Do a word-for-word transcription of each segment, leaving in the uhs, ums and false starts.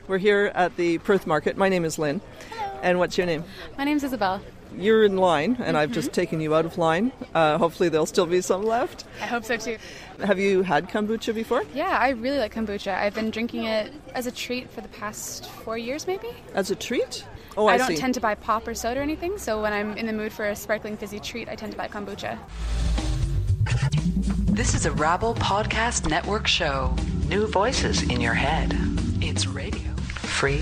We're here at the Perth Market. My name is Lynn. And what's your name? My name's Isabel. You're in line, and mm-hmm. I've just taken you out of line. Uh, hopefully there'll still be some left. I hope so too. Have you had kombucha before? Yeah, I really like kombucha. I've been drinking it as a treat for the past four years maybe. As a treat? Oh, I, I don't see. tend to buy pop or soda or anything, so when I'm in the mood for a sparkling fizzy treat, I tend to buy kombucha. This is a Rabble Podcast Network show. New voices in your head. It's radio. Free.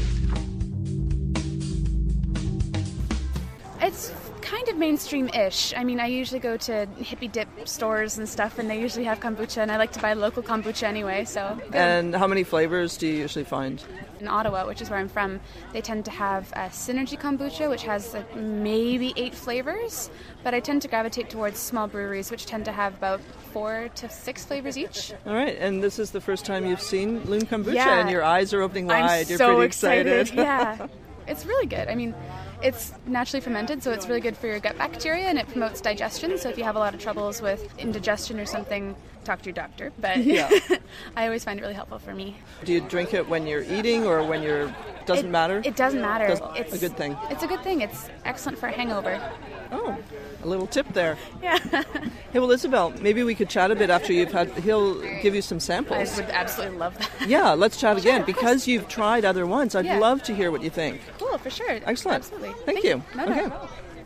It's kind of mainstream-ish. I mean, I usually go to hippie dip stores and stuff, and they usually have kombucha, and I like to buy local kombucha anyway, so... Good. And how many flavors do you usually find? In Ottawa, which is where I'm from, they tend to have a Synergy kombucha, which has like maybe eight flavors, but I tend to gravitate towards small breweries, which tend to have about four to six flavors each. All right, and this is the first time you've seen Loon Kombucha, yeah. and your eyes are opening wide. I'm You're so pretty excited. excited. Yeah, it's really good. I mean, it's naturally fermented, so it's really good for your gut bacteria, and it promotes digestion. So if you have a lot of troubles with indigestion or something, talk to your doctor. But yeah. I always find it really helpful for me. Do you drink it when you're eating or when you're... Doesn't it, matter? It doesn't matter. Does, it's a good thing. It's a good thing. It's excellent for a hangover. Oh, a little tip there. Yeah. Hey, well, Isabel, maybe we could chat a bit after you've had... He'll give you some samples. I would absolutely love that. Yeah, let's chat again. Sure, because you've tried other ones, I'd yeah. love to hear what you think. Cool, for sure. Excellent. Absolutely. Thank, Thank you. you. No, no. Okay.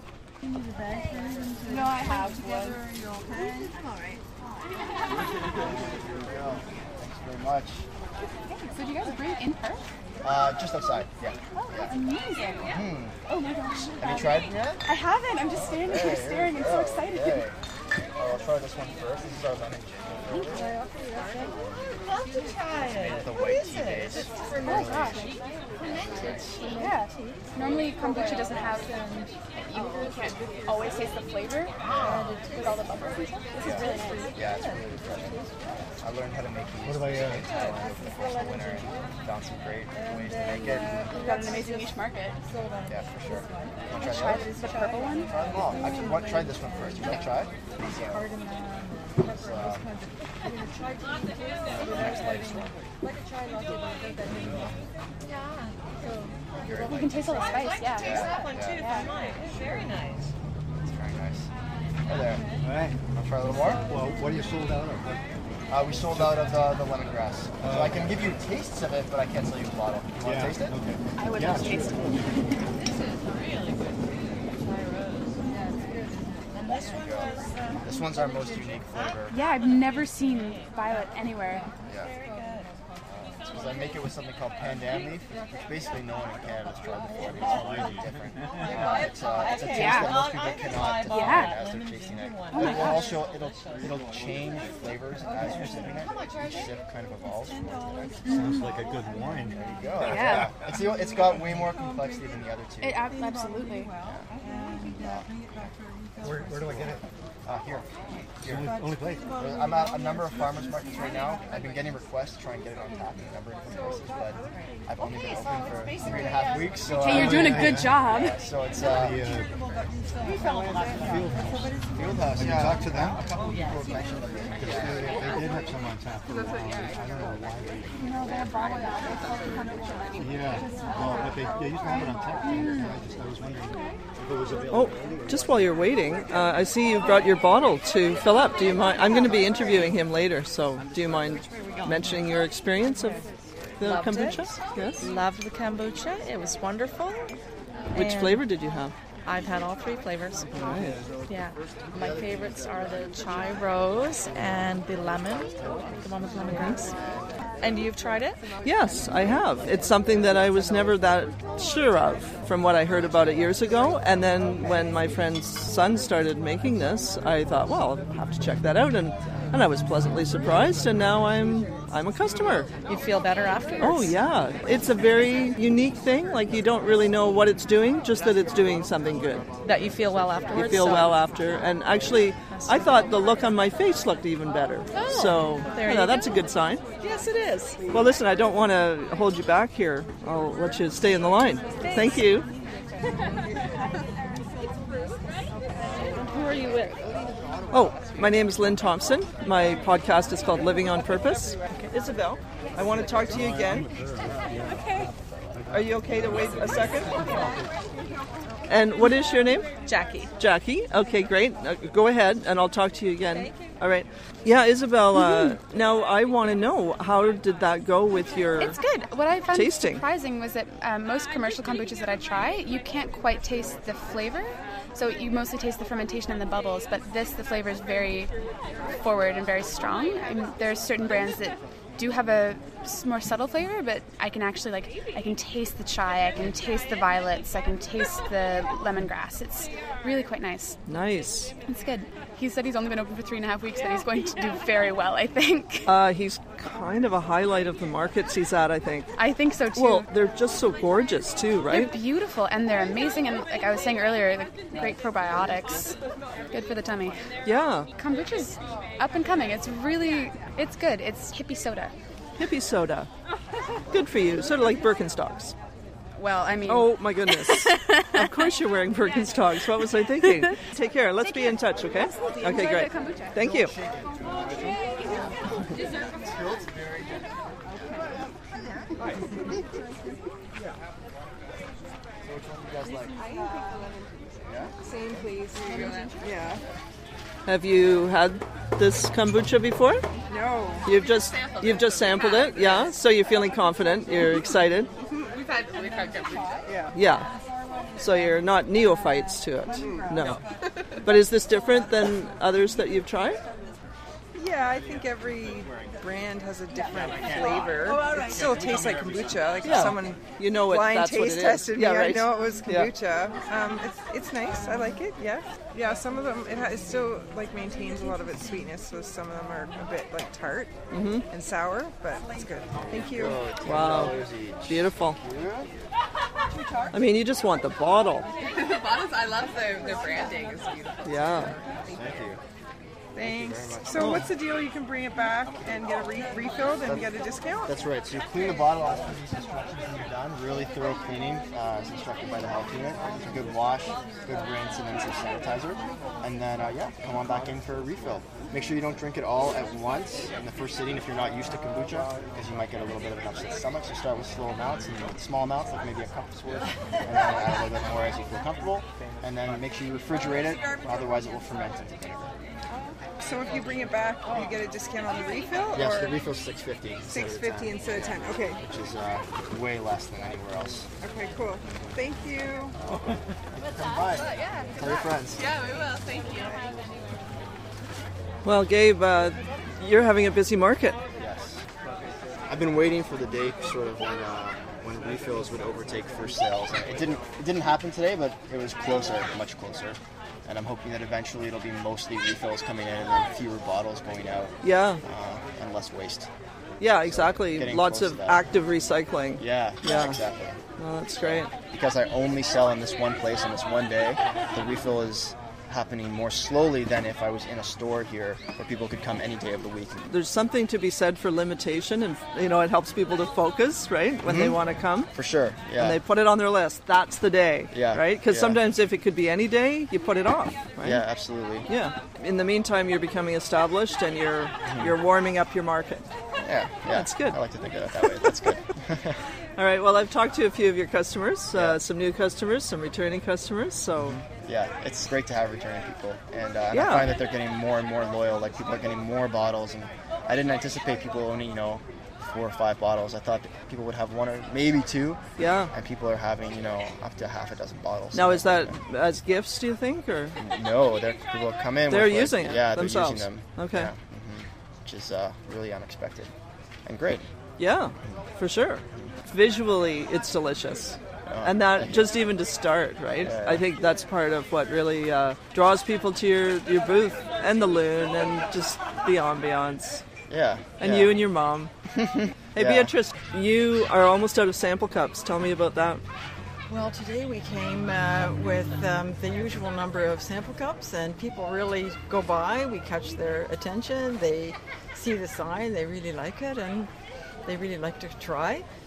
No, I have one. I'm all right. Thanks very much. Okay, so do you guys bring it in Perth? Uh, just outside, yeah. Oh, that's amazing. Hmm. Oh my gosh. Have you tried it yet? I haven't. I'm just standing here Hey, staring. I'm so go. excited. Hey. Oh, I'll try this one first. This is our lemon ginger. I'd love to try it. With the white tea base. Oh gosh. Yeah. Normally kombucha doesn't have, you can't always taste the flavor with all the bubbles and stuff. This is really nice. Yeah, it's really refreshing. I learned how to make these in Thailand over the course of the winter and found some great ways to make it. We've got an amazing niche market. Yeah, for sure. Want to Try try this, the purple one. Try them all. Actually, want try this one first. You want to try it? Easy. It's, uh, the next lightest one. You can taste all the spice, yeah. Taste that one too, if you mind. Very nice. It's very nice. Hi there. All right. Want to try a little more? Well, what are you sold out of? Uh, we sold out of the, the lemongrass. So I can give you tastes of it, but I can't sell you the bottle. You want Yeah, to taste it? Okay. I would Yeah, love to sure. taste it. This is really good. Thai rose. And this one was, uh, This one's our most unique flavor. Yeah, I've never seen violet anywhere. Yeah. Because I make it with something called pandan leaf, which basically no one in Canada has tried before. It's really different. Uh, it's, uh, it's a taste Yeah. that most people cannot define Yeah. as they're tasting it. my It will gosh. also it'll it'll change flavors as you're sipping it. Each sip kind of evolves from one to the next. Sounds like a good wine. There you go. Yeah. It's the, it's got way more complexity than the other two. It, ab- absolutely. Where, where do I get it? Uh, here. Here. Only, only place. I'm at a number of farmers markets right now. I've been getting requests to try and get it on tap in a number of different places, but I've only been open for three and a half weeks. So Okay, uh, you're doing a good job. yeah, so it's uh, The uh, Field House. Have you Yeah, talked to them? a couple of people have mentioned that. They, they did have some on tap for a while. I don't know why. They, yeah. Well, but they, they used to have it on tap. And I just I was wondering if it was available. Oh, just while you're waiting, uh, I see you brought your bottle to fill up. Do you mind? I'm going to be interviewing him later, so do you mind mentioning your experience of the Loved kombucha? it. Yes. Loved the kombucha. It was wonderful. Which And flavor did you have? I've had all three flavors. Right. Yeah. My favorites are the chai rose and the lemon, the one with lemongrass. And you've tried it? Yes, I have. It's something that I was never that sure of from what I heard about it years ago. And then when my friend's son started making this, I thought, well, I'll have to check that out. And, and I was pleasantly surprised, and now I'm I'm a customer. You feel better afterwards? Oh, yeah. It's a very unique thing. Like, you don't really know what it's doing, just that it's doing something good. That you feel well You afterwards? feel so- well after. And actually, I thought the look on my face looked even better. Oh, so, there you you know, that's go. a good sign. Yes, it is. Well, listen, I don't want to hold you back here. I'll let you stay in the line. Thank you. Who are you with? Oh, my name is Lynn Thompson. My podcast is called Living on Purpose. Isabel, I want to talk to you again. Okay. Are you okay to wait a second? And what is your name? Jackie. Jackie. Okay, great. Uh, go ahead, and I'll talk to you again. Thank you. All right. Yeah, Isabel, uh, now I want to know, how did that go with your It's good. What I found tasting? surprising was that um, most commercial kombuchas that I try, you can't quite taste the flavor. So you mostly taste the fermentation and the bubbles, but this, the flavor is very forward and very strong. I mean, there are certain brands that do have a s- more subtle flavor, but I can actually, like, I can taste the chai, I can taste the violets, I can taste the lemongrass. It's really quite nice. Nice. It's good. He said he's only been open for three and a half weeks, but he's going to do very well, I think. Uh, he's kind of a highlight of the markets he's at, I think. I think so, too. Well, they're just so gorgeous, too, right? They're beautiful, and they're amazing, and like I was saying earlier, like, great probiotics. Good for the tummy. Yeah. Kombucha's up and coming. It's really, it's good. It's hippie soda. Hippie soda. Good for you. Sort of like Birkenstocks. Well, I mean... Oh, my goodness. Of course you're wearing Birkenstocks. What was I thinking? Take care. Let's be in touch, okay? Absolutely. Okay, Enjoy great. the kombucha. Thank you. Same, please. Yeah. Have you had this kombucha before? No. You've just you've just sampled it, yeah? So you're feeling confident, you're excited? We've had we've had kombucha. Yeah. Yeah. So you're not neophytes to it? No. But is this different than others that you've tried? Yeah, I think every brand has a different flavor. It still tastes like kombucha. Like Yeah. if someone You know what blind that's what it taste is. tested me, Yeah, I right. know it was Yeah. kombucha. Um, it's it's nice. I like it. Yeah, yeah. Some of them it, ha- it still like maintains a lot of its sweetness. So some of them are a bit like tart and sour, but it's good. Thank you. Wow. Beautiful. I mean, you just want the bottle. The bottles, I love the, the branding. It's beautiful. Yeah. Thank you. Thanks. So what's the deal? You can bring it back and get a re- refilled and get a discount? That's right. So you clean the bottle as per these instructions when you're done. Really thorough cleaning, uh, as instructed by the health unit. It's a good wash, good rinse, and then some sanitizer. And then, uh, yeah, come on back in for a refill. Make sure you don't drink it all at once in the first sitting if you're not used to kombucha, because you might get a little bit of an upset stomach. So start with slow amounts and small amounts, like maybe a cup's worth, and then add a little bit more as you feel comfortable. And then make sure you refrigerate it, otherwise it will ferment into vinegar. So if you bring it back, you get a discount on the refill? Yes, or the refill's six fifty. six fifty instead of ten. Okay. Which is uh, way less than anywhere else. Okay, cool. Thank you. Come by. Tell your friends. Yeah, we will. Thank you. Well, Gabe, uh, you're having a busy market. Yes. I've been waiting for the day sort of when uh, when refills would overtake first sales. And it didn't it didn't happen today, but it was closer, much closer. And I'm hoping that eventually it'll be mostly refills coming in and then fewer bottles going out Yeah. uh, and less waste. Yeah, exactly. Getting Lots close of to that. active recycling. Yeah, Yeah. exactly. Well, that's great. Because I only sell in this one place on this one day, the refill is happening more slowly than if I was in a store here where people could come any day of the week. There's something to be said for limitation, and you know, it helps people to focus, right, when they want to come. For sure, yeah. And they put it on their list. That's the day, Yeah, right? Because yeah. sometimes if it could be any day, you put it off, right? Yeah, absolutely. Yeah. In the meantime, you're becoming established, and you're you're warming up your market. Yeah, yeah. That's good. I like to think of it that way. That's good. All right. Well, I've talked to a few of your customers, Yeah. uh, some new customers, some returning customers. So Yeah, it's great to have returning people, and, uh, and Yeah. I find that they're getting more and more loyal. Like people are getting more bottles, and I didn't anticipate people owning, you know, four or five bottles. I thought that people would have one or maybe two, yeah. and people are having, you know, up to half a dozen bottles. Now, is that as gifts? Do you think, or No, they're, people come in. They're with, like- using it Yeah, themselves. they're using them. Okay. Yeah, mhm. Which is uh, really unexpected and great. yeah, for sure. Visually, it's delicious. And that, just even to start, right? Yeah. I think that's part of what really uh, draws people to your, your booth and the loon and just the ambiance. Yeah. And yeah. you and your mom. Hey, Yeah. Beatrice, you are almost out of sample cups. Tell me about that. Well, today we came uh, with um, the usual number of sample cups, and people really go by. We catch their attention. They see the sign. They really like it, and they really like to try.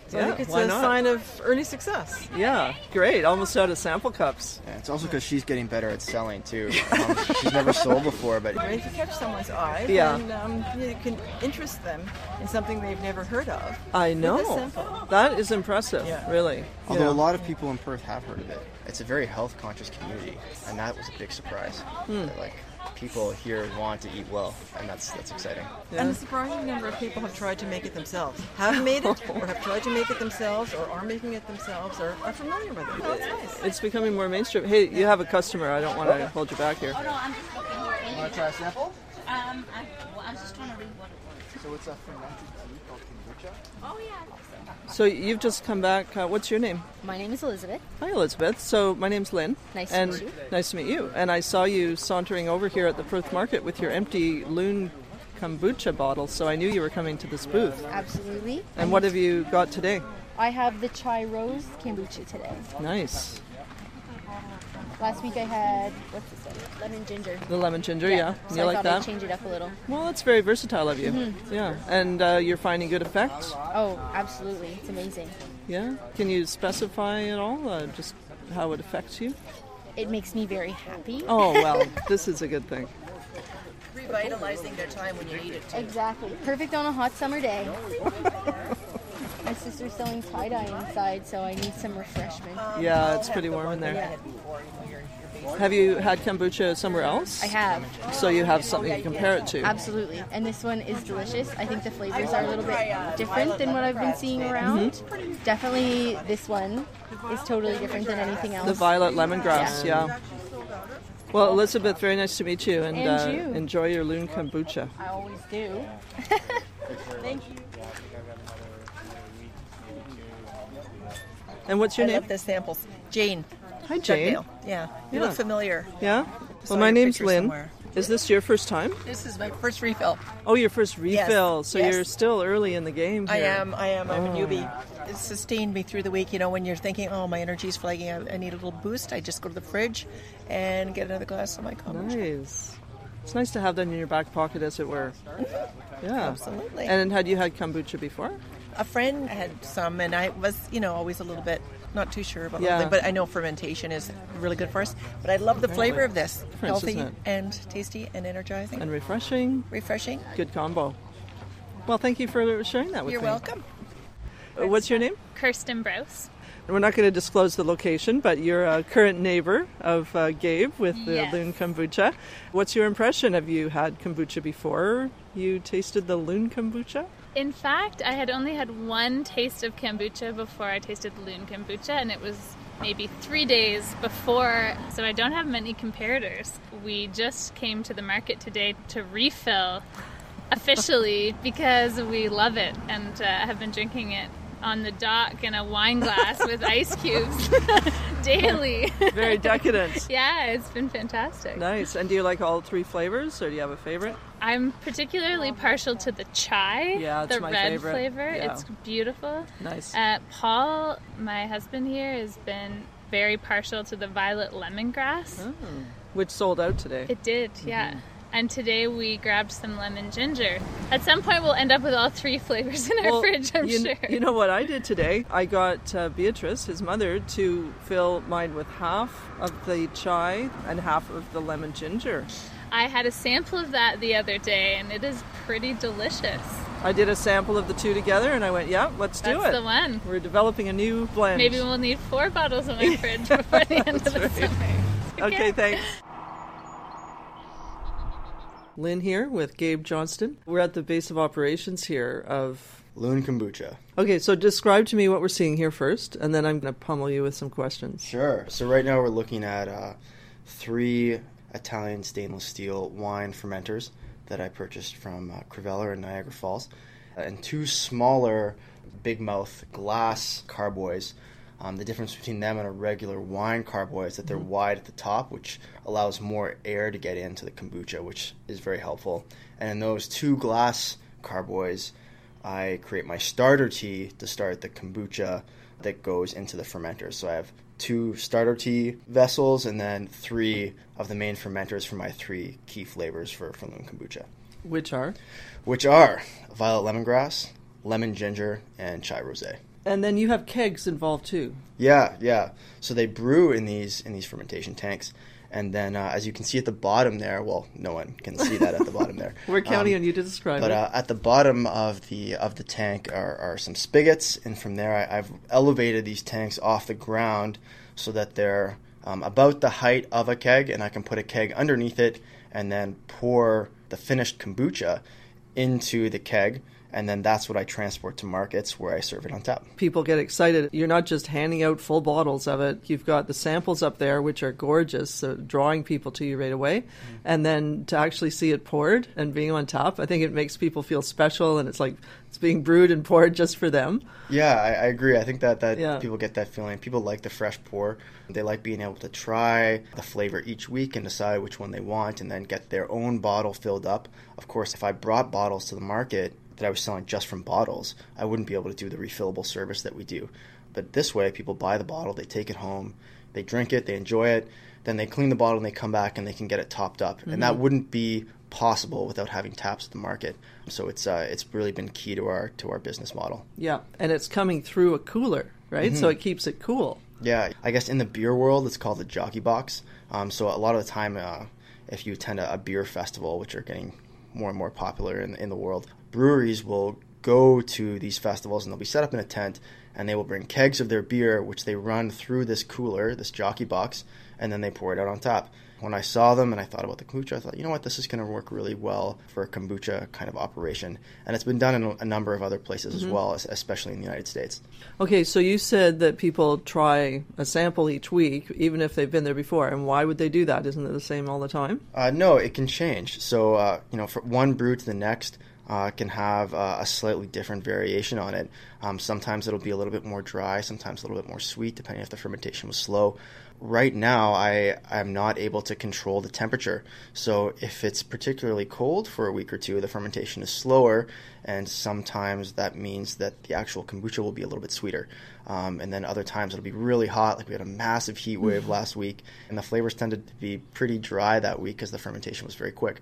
So Yeah, I think it's why a not? sign of early success. Yeah, great. Almost out of sample cups. Yeah, it's also because she's getting better at selling too. Um, she's never sold before, but Right, if you catch someone's eye, Yeah. then um, you can interest them in something they've never heard of. I With a know. sample. That is impressive, Yeah. really. although Yeah. a lot of people in Perth have heard of it, it's a very health-conscious community, and that was a big surprise. Hmm. That, like people here want to eat well, and that's that's exciting. And a surprising number of people have tried to make it themselves. Have made it, or have tried to make it themselves, or are making it themselves, or are familiar with it. That's nice. It's becoming more mainstream. Hey, you have a customer. I don't want to hold you back here. Oh, no, I'm just looking. You want to try a sample? Um, I, well, I was just trying to read what it was. So it's a fermented tea called kombucha. Oh, yeah, I think so. So you've just come back. Uh, what's your name? My name is Elizabeth. Hi, Elizabeth. So my name's Lynn. Nice to and meet you. Nice to meet you. And I saw you sauntering over here at the Perth Market with your empty Loon kombucha bottle, so I knew you were coming to this booth. Absolutely. And what have you got today? I have the chai rose kombucha today. Nice. Last week I had, what's this one? Lemon ginger. The lemon ginger, yeah. So You I like thought that? I'd change it up a little. Well, that's very versatile of you. Mhm. Yeah. And uh, you're finding good effects? Oh, absolutely. It's amazing. Yeah. Can you specify at all uh, just how it affects you? It makes me very happy. Oh, well, this is a good thing. Revitalizing their time when you need it too. Exactly. Perfect on a hot summer day. My sister's selling tie-dye inside, so I need some refreshment. Yeah, it's pretty warm in there. Yeah. Have you had kombucha somewhere else? I have. So you have something to compare it to. Absolutely. And this one is delicious. I think the flavors are a little bit different than what I've been seeing around. Mm-hmm. Definitely this one is totally different than anything else. The violet lemongrass, Yeah. yeah. Well, Elizabeth, very nice to meet you, and, And uh, you. enjoy your Loon kombucha. I always do. Thank you. And what's your I name? love the samples. Jane. Hi, Jane. Dugdale. Yeah. You Yeah. look familiar. Yeah? Saw Well, my your name's picture Lynn. somewhere. Is this your first time? This is my first refill. Oh, your first Yes. refill. So Yes. you're still early in the game I here. am. I am. I'm Oh. a newbie. It sustained me through the week. You know, when you're thinking, oh, my energy's flagging, I, I need a little boost, I just go to the fridge and get another glass of my kombucha. Nice. It's nice to have that in your back pocket, as it were. Yeah. Absolutely. And had you had kombucha before? A friend had some, and I was, you know, always a little bit not too sure about Yeah. it, but I know fermentation is really good for us. But I love the flavor of this. Different, Healthy isn't it? and tasty and energizing. And refreshing. Refreshing. Good combo. Well, thank you for sharing that with You're me. welcome. Uh, What's your name? Kirsten Brous. We're not going to disclose the location, but you're a current neighbor of uh, Gabe with the Yes. Loon kombucha. What's your impression? Have you had kombucha before you tasted the Loon kombucha? In fact, I had only had one taste of kombucha before I tasted the Loon kombucha, and it was maybe three days before, so I don't have many comparators. We just came to the market today to refill officially because we love it and uh, have been drinking it on the dock in a wine glass with ice cubes daily. Very decadent. Yeah, it's been fantastic. Nice. And do you like all three flavors, or do you have a favorite? I'm particularly partial to the chai, Yeah, it's the my red favorite. flavor. Yeah. It's beautiful. Nice. Uh, Paul, my husband here, has been very partial to the violet lemongrass. Oh. Which sold out today. It did, yeah. And today we grabbed some lemon ginger. At some point, we'll end up with all three flavors in our Well, fridge, I'm you, sure. You know what I did today? I got uh, Beatrice, his mother, to fill mine with half of the chai and half of the lemon ginger. I had a sample of that the other day, and it is pretty delicious. I did a sample of the two together, and I went, yeah, let's do That's it. the one. We're developing a new blend. Maybe we'll need four bottles in my fridge before the end of the That's right. summer. Okay, thanks. Lynn here with Gabe Johnston. We're at the base of operations here of Loon kombucha. Okay, so describe to me what we're seeing here first, and then I'm going to pummel you with some questions. Sure. So right now we're looking at uh, three Italian stainless steel wine fermenters that I purchased from uh, Criveller in Niagara Falls, and two smaller big mouth glass carboys. Um, the difference between them and a regular wine carboy is that they're wide at the top, which allows more air to get into the kombucha, which is very helpful. And in those two glass carboys, I create my starter tea to start the kombucha that goes into the fermenters. So I have two starter tea vessels and then three of the main fermenters for my three key flavors for, for Loon kombucha. Which are? Which are violet lemongrass, lemon ginger, and chai rosé. And then you have kegs involved too. Yeah, yeah. So they brew in these in these fermentation tanks. And then, uh, as you can see at the bottom there, well, no one can see that at the bottom there. We're counting um, on you to describe but, it. But uh, at the bottom of the of the tank are, are some spigots, and from there I, I've elevated these tanks off the ground so that they're um, about the height of a keg, and I can put a keg underneath it and then pour the finished kombucha into the keg. And then that's what I transport to markets where I serve it on tap. People get excited. You're not just handing out full bottles of it. You've got the samples up there, which are gorgeous, so drawing people to you right away. Mm-hmm. And then to actually see it poured and being on top, I think it makes people feel special, and it's like it's being brewed and poured just for them. Yeah, I, I agree. I think that, that yeah. people get that feeling. People like the fresh pour. They like being able to try the flavor each week and decide which one they want and then get their own bottle filled up. Of course, if I brought bottles to the market that I was selling just from bottles, I wouldn't be able to do the refillable service that we do. But this way, people buy the bottle, they take it home, they drink it, they enjoy it, then they clean the bottle and they come back and they can get it topped up. Mm-hmm. And that wouldn't be possible without having taps at the market. So it's uh, it's really been key to our to our business model. Yeah, and it's coming through a cooler, right? Mm-hmm. So it keeps it cool. Yeah, I guess in the beer world, it's called the jockey box. Um, so a lot of the time, uh, if you attend a, a beer festival, which are getting more and more popular in, in the world, breweries will go to these festivals and they'll be set up in a tent and they will bring kegs of their beer, which they run through this cooler, this jockey box, and then they pour it out on tap. When I saw them and I thought about the kombucha, I thought, you know what, this is going to work really well for a kombucha kind of operation. And it's been done in a number of other places mm-hmm. as well, especially in the United States. Okay, so you said that people try a sample each week, even if they've been there before. And why would they do that? Isn't it the same all the time? Uh, no, it can change. So, uh, you know, from one brew to the next, Uh, can have uh, a slightly different variation on it. Um, sometimes it'll be a little bit more dry, sometimes a little bit more sweet, depending if the fermentation was slow. Right now, I am not able to control the temperature. So if it's particularly cold for a week or two, the fermentation is slower, and sometimes that means that the actual kombucha will be a little bit sweeter. Um, and then other times it'll be really hot, like we had a massive heat wave last week, and the flavors tended to be pretty dry that week because the fermentation was very quick.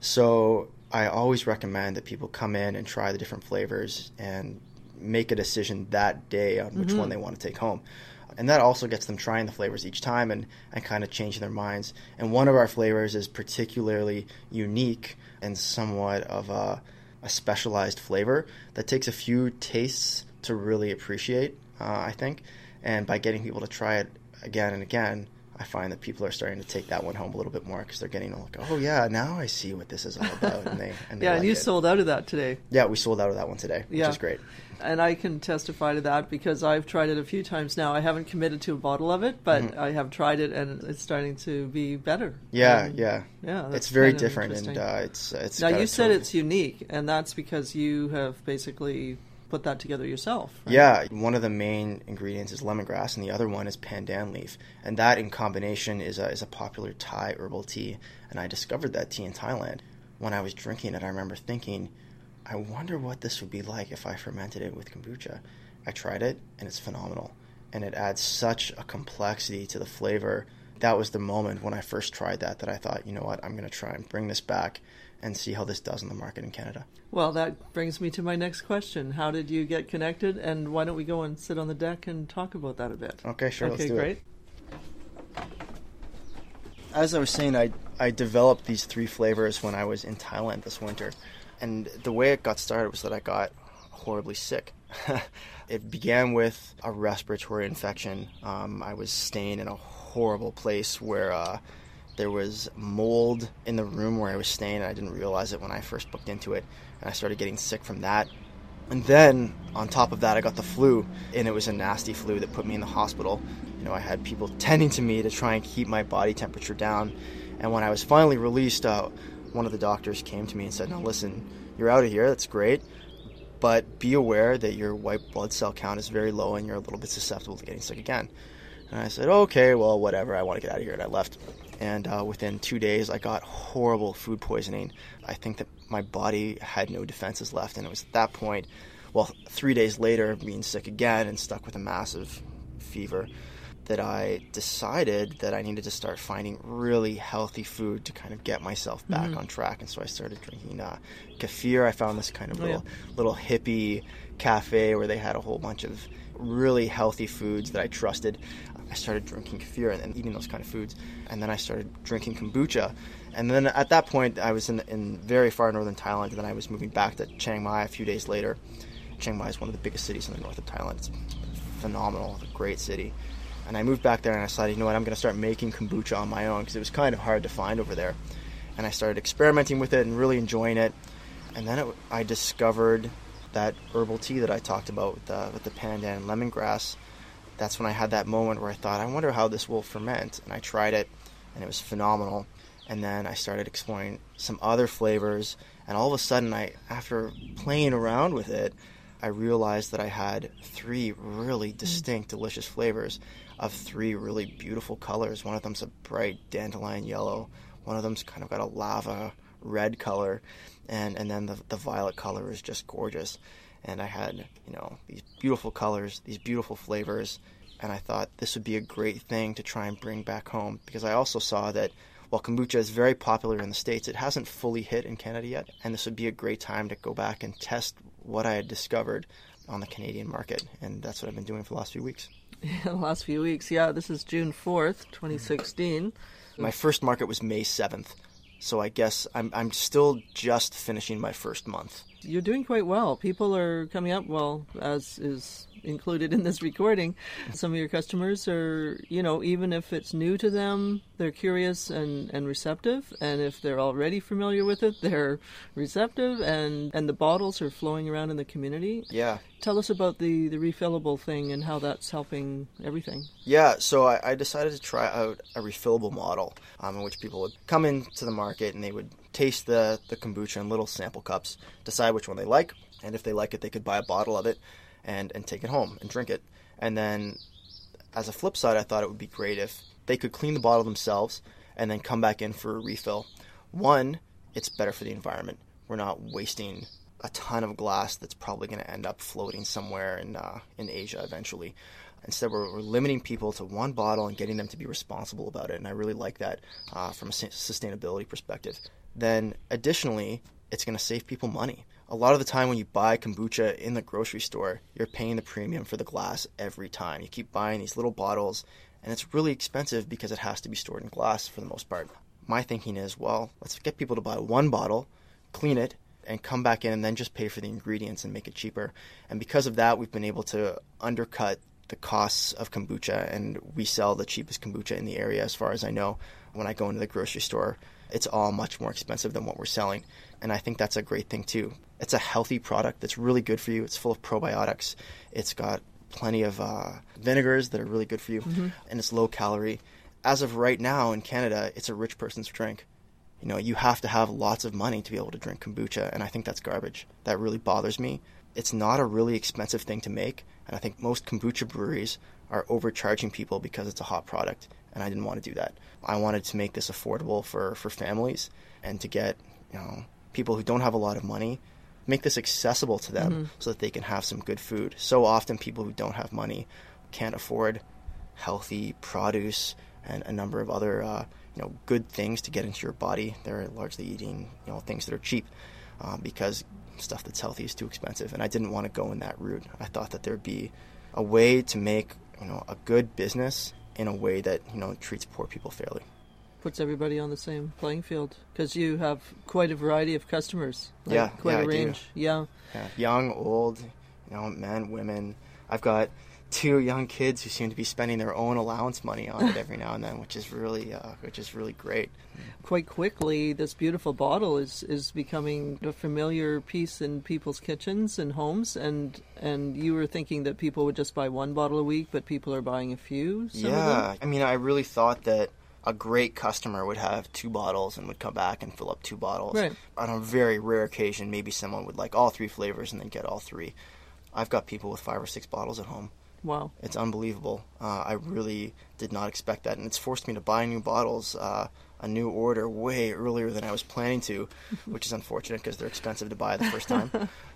So I always recommend that people come in and try the different flavors and make a decision that day on which mm-hmm. one they want to take home. And that also gets them trying the flavors each time and, and kind of changing their minds. And one of our flavors is particularly unique and somewhat of a, a specialized flavor that takes a few tastes to really appreciate, uh, I think. And by getting people to try it again and again, I find that people are starting to take that one home a little bit more because they're getting like, oh yeah, now I see what this is all about. And they, and they yeah, like and you it. sold out of that today. Yeah, we sold out of that one today, which yeah. is great. And I can testify to that because I've tried it a few times now. I haven't committed to a bottle of it, but mm-hmm. I have tried it and it's starting to be better. Yeah, um, yeah. Yeah, that's it's very kind of different. And uh, it's, it's now, you said totally... it's unique, and that's because you have basically put that together yourself, right? Yeah, one of the main ingredients is lemongrass, and the other one is pandan leaf, and that in combination is a is a popular Thai herbal tea. And I discovered that tea in Thailand. When I was drinking it, I remember thinking, I wonder what this would be like if I fermented it with kombucha. I tried it, and it's phenomenal, and it adds such a complexity to the flavor. That was the moment when I first tried that that I thought, you know what, I'm going to try and bring this back and see how this does in the market in Canada. Well, that brings me to my next question. How did you get connected? And why don't we go and sit on the deck and talk about that a bit? Okay, sure. Okay, let's do great. it. As I was saying, I, I developed these three flavors when I was in Thailand this winter. And the way it got started was that I got horribly sick. It began with a respiratory infection. Um, I was staying in a horrible place where... Uh, There was mold in the room where I was staying, and I didn't realize it when I first booked into it. And I started getting sick from that. And then, on top of that, I got the flu, and it was a nasty flu that put me in the hospital. You know, I had people tending to me to try and keep my body temperature down. And when I was finally released, uh, one of the doctors came to me and said, "Now listen, you're out of here, that's great, but be aware that your white blood cell count is very low and you're a little bit susceptible to getting sick again." And I said, okay, well, whatever, I want to get out of here, and I left. And uh, within two days, I got horrible food poisoning. I think that my body had no defenses left, and it was at that point, well, three days later, of being sick again and stuck with a massive fever, that I decided that I needed to start finding really healthy food to kind of get myself back mm-hmm. on track. And so I started drinking uh, kefir. I found this kind of little, oh, yeah. little hippie cafe where they had a whole bunch of really healthy foods that I trusted. I started drinking kefir and, and eating those kind of foods. And then I started drinking kombucha. And then at that point, I was in, in very far northern Thailand, and then I was moving back to Chiang Mai a few days later. Chiang Mai is one of the biggest cities in the north of Thailand. It's phenomenal, it's a great city. And I moved back there and I decided, you know what, I'm going to start making kombucha on my own because it was kind of hard to find over there. And I started experimenting with it and really enjoying it. And then it, I discovered that herbal tea that I talked about with the, with the pandan and lemongrass. That's when I had that moment where I thought, I wonder how this will ferment. And I tried it, and it was phenomenal. And then I started exploring some other flavors. And all of a sudden, I, after playing around with it, I realized that I had three really distinct, delicious flavors of three really beautiful colors. One of them's a bright dandelion yellow. One of them's kind of got a lava red color. And, and then the, the violet color is just gorgeous. And I had, you know, these beautiful colors, these beautiful flavors, and I thought this would be a great thing to try and bring back home, because I also saw that while kombucha is very popular in the States, it hasn't fully hit in Canada yet, and this would be a great time to go back and test what I had discovered on the Canadian market, and that's what I've been doing for the last few weeks. Yeah, the last few weeks, yeah. This is June fourth, twenty sixteen. My first market was May seventh, so I guess I'm I'm still just finishing my first month. You're doing quite well. People are coming up, well, as is included in this recording. Some of your customers are, you know, even if it's new to them, they're curious and, and receptive. And if they're already familiar with it, they're receptive. And, and the bottles are flowing around in the community. Yeah. Tell us about the, the refillable thing and how that's helping everything. Yeah, so I, I decided to try out a refillable model um, in which people would come into the market and they would taste the, the kombucha in little sample cups, decide which one they like, and if they like it, they could buy a bottle of it and, and take it home and drink it. And then as a flip side, I thought it would be great if they could clean the bottle themselves and then come back in for a refill. One, it's better for the environment. We're not wasting a ton of glass that's probably going to end up floating somewhere in uh, in Asia eventually. Instead, we're, we're limiting people to one bottle and getting them to be responsible about it, and I really like that uh, from a sustainability perspective. Then, additionally, it's going to save people money. A lot of the time when you buy kombucha in the grocery store, you're paying the premium for the glass every time. You keep buying these little bottles, and it's really expensive because it has to be stored in glass for the most part. My thinking is, well, let's get people to buy one bottle, clean it, and come back in and then just pay for the ingredients and make it cheaper. And because of that, we've been able to undercut the costs of kombucha, and we sell the cheapest kombucha in the area as far as I know. When I go into the grocery store, it's all much more expensive than what we're selling. And I think that's a great thing too. It's a healthy product that's really good for you. It's full of probiotics. It's got plenty of uh, vinegars that are really good for you. Mm-hmm. And it's low calorie. As of right now in Canada, it's a rich person's drink. You know, you have to have lots of money to be able to drink kombucha, and I think that's garbage. That really bothers me. It's not a really expensive thing to make, and I think most kombucha breweries are overcharging people because it's a hot product, and I didn't want to do that. I wanted to make this affordable for, for families and to get, you know, people who don't have a lot of money, make this accessible to them mm-hmm. so that they can have some good food. So often people who don't have money can't afford healthy produce and a number of other uh, you know, good things to get into your body. They're largely eating, you know, things that are cheap uh, because stuff that's healthy is too expensive. And I didn't want to go in that route. I thought that there'd be a way to make, you know, a good business in a way that, you know, treats poor people fairly. Puts everybody on the same playing field, because you have quite a variety of customers. Like yeah, quite yeah, a range. I do. Yeah. yeah, young, old, you know, men, women. I've got two young kids who seem to be spending their own allowance money on it every now and then, which is really, uh, which is really great. Quite quickly, this beautiful bottle is, is becoming a familiar piece in people's kitchens and homes. And and you were thinking that people would just buy one bottle a week, but people are buying a few. Some yeah, of them? I mean, I really thought that a great customer would have two bottles and would come back and fill up two bottles. Right. On a very rare occasion, maybe someone would like all three flavors and then get all three. I've got people with five or six bottles at home. Wow. It's unbelievable. Uh, I really did not expect that, and it's forced me to buy new bottles, uh, a new order way earlier than I was planning to, which is unfortunate because they're expensive to buy the first time.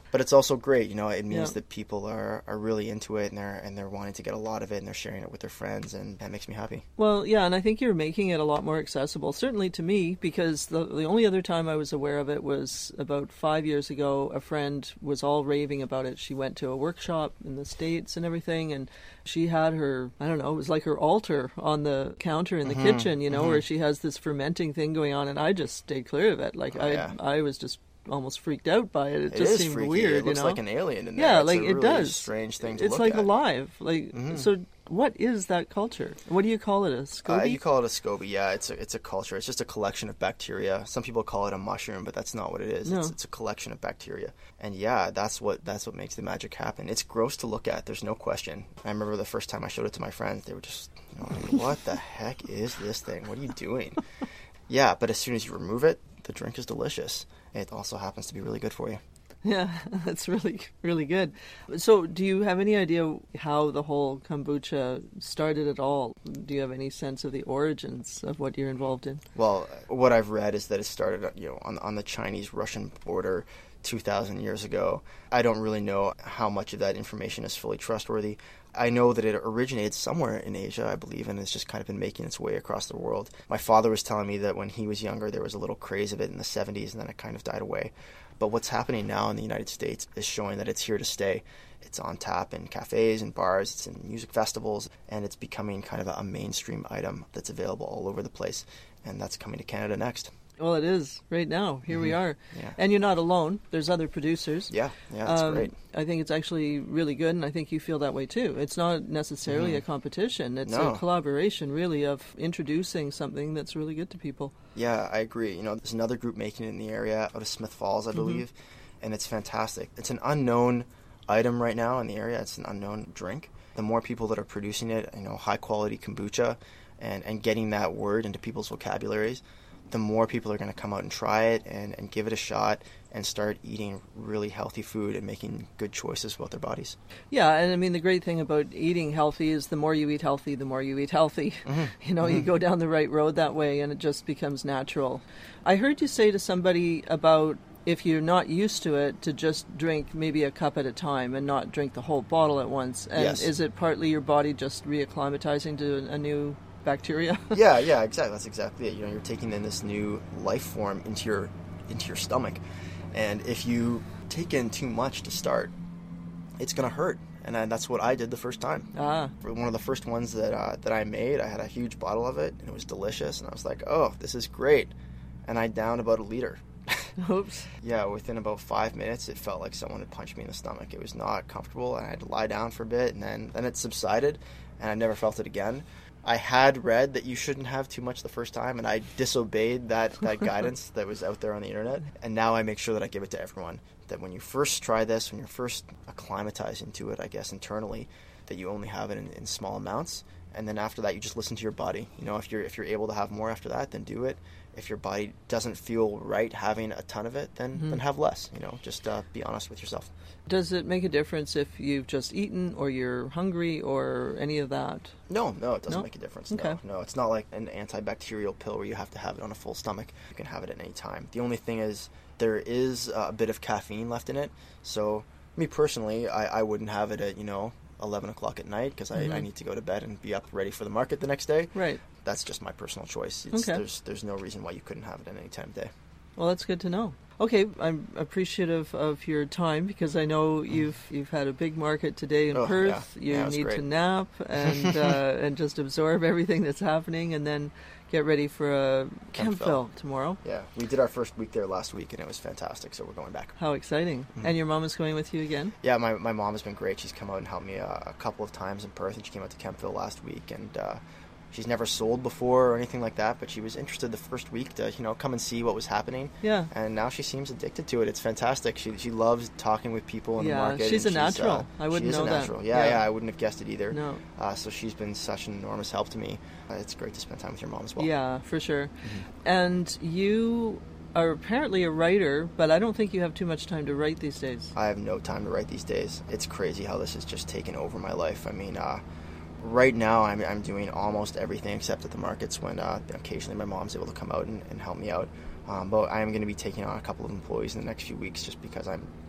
But it's also great, you know, it means Yeah. that people are, are really into it and they're and they're wanting to get a lot of it and they're sharing it with their friends, and that makes me happy. Well, yeah, and I think you're making it a lot more accessible, certainly to me, because the the only other time I was aware of it was about five years ago. A friend was all raving about it. She went to a workshop in the States and everything, and she had her, I don't know, it was like her altar on the counter in the Mhm, kitchen, you know, mhm. where she has this fermenting thing going on, and I just stayed clear of it. Like, Oh, I yeah. I was just almost freaked out by it. It, It just is seemed freaky. weird. It looks you know? like an alien in there. Yeah, It's like a it really does. strange thing to It's look like at. alive. Like Mhm. so. What is that culture? What do you call it? A SCOBY? Uh, you call it a SCOBY, yeah. It's a, it's a culture. It's just a collection of bacteria. Some people call it a mushroom, but that's not what it is. No. It's, it's a collection of bacteria. And yeah, that's what that's what makes the magic happen. It's gross to look at. There's no question. I remember the first time I showed it to my friends, they were just, you know, like, what the heck is this thing? What are you doing? Yeah, but as soon as you remove it, the drink is delicious. It also happens to be really good for you. Yeah, that's really, really good. So do you have any idea how the whole kombucha started at all? Do you have any sense of the origins of what you're involved in? Well, what I've read is that it started, you know, on on the Chinese-Russian border two thousand years ago. I don't really know how much of that information is fully trustworthy. I know that it originated somewhere in Asia, I believe, and it's just kind of been making its way across the world. My father was telling me that when he was younger, there was a little craze of it in the seventies, and then it kind of died away. But what's happening now in the United States is showing that it's here to stay. It's on tap in cafes and bars, it's in music festivals, and it's becoming kind of a mainstream item that's available all over the place. And that's coming to Canada next. Well, it is right now. Here we Mhm. are. Yeah. And you're not alone. There's other producers. Yeah, yeah, that's um, great. I think it's actually really good, and I think you feel that way too. It's not necessarily Mhm. a competition. It's No. a collaboration, really, of introducing something that's really good to people. Yeah, I agree. You know, there's another group making it in the area out of Smith Falls, I Mhm. believe, and it's fantastic. It's an unknown item right now in the area. It's an unknown drink. The more people that are producing it, you know, high quality kombucha, and, and getting that word into people's vocabularies, the more people are going to come out and try it and, and give it a shot and start eating really healthy food and making good choices about their bodies. Yeah, and I mean, the great thing about eating healthy is the more you eat healthy, the more you eat healthy. Mhm. You know, you Mhm. go down the right road that way, and it just becomes natural. I heard you say to somebody about if you're not used to it, to just drink maybe a cup at a time and not drink the whole bottle at once. And Yes. is it partly your body just reacclimatizing to a new bacteria? yeah, yeah, exactly. That's exactly it. You know, you're taking in this new life form into your into your stomach, and if you take in too much to start, it's gonna hurt. And I, that's what I did the first time. Ah. For one of the first ones that uh, that I made, I had a huge bottle of it, and it was delicious. And I was like, "Oh, this is great!" And I downed about a liter. Oops. Yeah, within about five minutes, it felt like someone had punched me in the stomach. It was not comfortable, and I had to lie down for a bit, and then then it subsided, and I never felt it again. I had read that you shouldn't have too much the first time, and I disobeyed that, that guidance that was out there on the internet. And now I make sure that I give it to everyone, that when you first try this, when you're first acclimatizing to it, I guess, internally, that you only have it in, in small amounts. And then after that, you just listen to your body. You know, if you're if you're able to have more after that, then do it. If your body doesn't feel right having a ton of it, then, Mhm. then have less. You know, just uh, be honest with yourself. Does it make a difference if you've just eaten or you're hungry or any of that? No, no, it doesn't No? make a difference. Okay. No, no, it's not like an antibacterial pill where you have to have it on a full stomach. You can have it at any time. The only thing is there is a bit of caffeine left in it. So, me personally, I, I wouldn't have it at, you know, eleven o'clock at night because I, Mhm. I need to go to bed and be up ready for the market the next day. Right. That's just my personal choice. It's, Okay. There's there's no reason why you couldn't have it at any time of day. Well, that's good to know. Okay, I'm appreciative of your time because I know you've you've had a big market today in Oh, Perth. yeah. You Yeah, it was need great. to nap and uh, and just absorb everything that's happening, and then get ready for a Kempville tomorrow. Yeah, we did our first week there last week, and it was fantastic. So we're going back. How exciting! Mhm. And your mom is going with you again? Yeah, my my mom has been great. She's come out and helped me uh, a couple of times in Perth, and she came out to Kempville last week, and uh, she's never sold before or anything like that, but she was interested the first week to, you know, come and see what was happening. Yeah. And now she seems addicted to it. It's fantastic. She she loves talking with people in Yeah, the market. she's and a natural. uh, I wouldn't she is know a that. natural. Yeah, Yeah. yeah, I wouldn't have guessed it either. No. Uh, so she's been such an enormous help to me. Uh, it's great to spend time with your mom as well. Yeah, for sure. Mm-hmm. And you are apparently a writer, but I don't think you have too much time to write these days. I have no time to write these days. It's crazy how this has just taken over my life. I mean, uh, right now I'm, I'm doing almost everything except at the markets when uh, occasionally my mom's able to come out and, and help me out. Um, but I am going to be taking on a couple of employees in the next few weeks just because I'm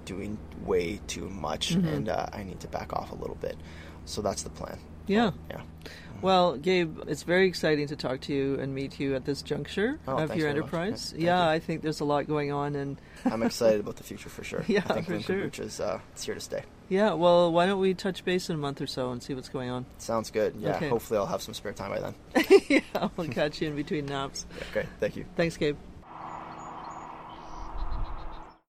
doing way too much, Mhm. and uh, I need to back off a little bit. So that's the plan. Yeah. Yeah. Well, Gabe, it's very exciting to talk to you and meet you at this juncture Oh, of thanks your very much. enterprise. Thank Yeah, you. I think there's a lot going on, and I'm excited about the future for sure. Yeah, I think for Loon sure. Kombucha is uh, it's here to stay. Yeah, well, why don't we touch base in a month or so and see what's going on? Sounds good. Yeah, Okay. hopefully I'll have some spare time by then. Yeah, I'll catch you in between naps. Okay, thank you. Thanks, Gabe.